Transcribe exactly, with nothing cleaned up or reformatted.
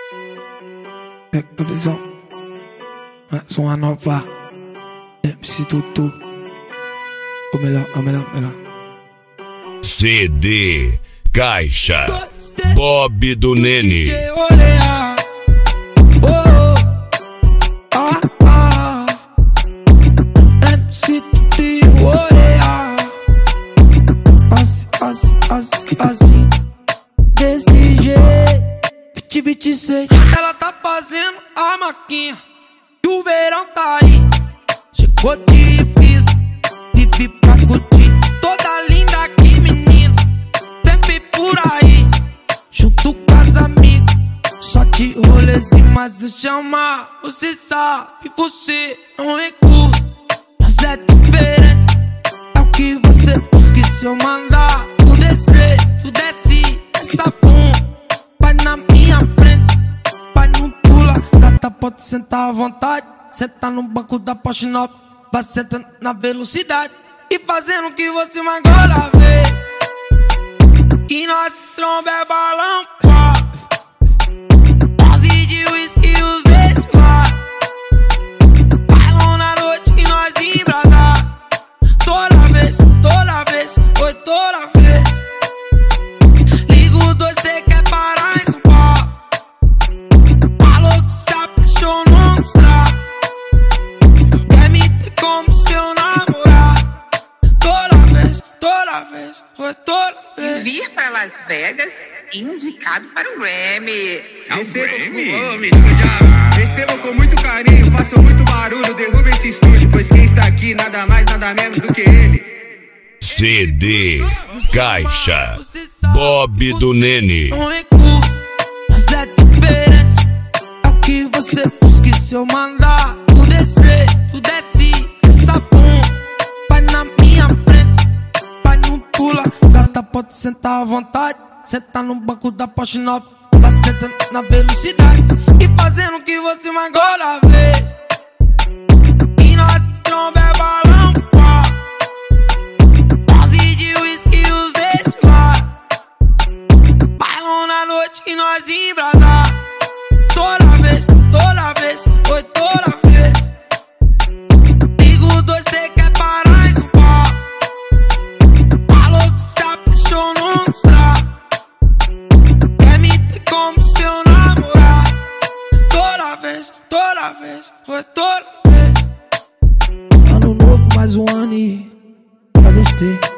Pega a visão, mais uma nova M C Tutu. O melhor, o melhor, o melhor. C D Caixa Bob do Nene. M C Tutu, olha. Assim, assim, assim, assim. Desse jeito. vinte, vinte e seis. Ela tá fazendo a maquinha e o verão tá aí. Chegou de piso, livre pra curtir. Toda linda aqui, menina, sempre por aí. Junto com as amigas, só de rolezinho. Mas eu chamar, você sabe, você não recua. Mas é diferente, é o que você busca. E se eu mandar, tu descer, tu desce essa bunda. Vai na minha frente, vai não pula. Gata pode sentar à vontade. Senta no banco da Porsche nova, vai sentando na velocidade e fazendo o que você mais gosta ver. Que nós tromba é balão, pá. Dose de whisky e os ex lá. Bailão na noite e nós embrasar. Toda vez, toda vez, foi toda vez. Liga o dois, cê quer parar em São Paulo. Falou que se apaixonou, mostrar. Quer me ter como seu namorado. Toda vez, toda vez, foi toda vez. E vir para Las Vegas, indicado para o Grammy. Recebo com, recebo com muito carinho, façam muito barulho, derruba esse estúdio, pois quem está aqui nada mais, nada menos do que ele. C D Caixa Bob do Nene. Um recurso, mas é diferente, é o que você busca. E se eu mandar, tu descer, tu desce essa bunda. Vai na minha frente, vai não pula. Gata pode sentar à vontade. Senta no banco da Porsche nova, vai sentando na velocidade e fazendo o que você mais gosta ver. E nós tromba é balão, pá. Dose de whisky e os ex lá. Bailão na noite e nós embrasar. Toda vez, toda vez, foi toda vez. Liga o dois, cê quer parar em São Paulo. Falou que se apaixonou, mostrar. Quer me ter como seu namorado. Toda vez, toda vez, foi toda vez. Ano novo, mais um ano e pra besteira.